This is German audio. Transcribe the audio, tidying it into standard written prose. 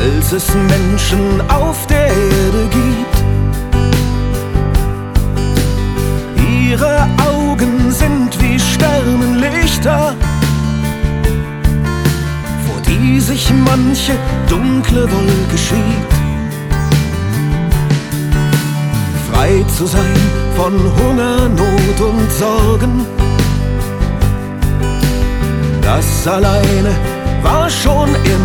als es Menschen auf der Erde gibt. Ihre Augen sind wie Sternenlichter, vor die sich manche dunkle Wolke schiebt. Frei zu sein von Hunger, Not und Sorgen, das alleine war schon immer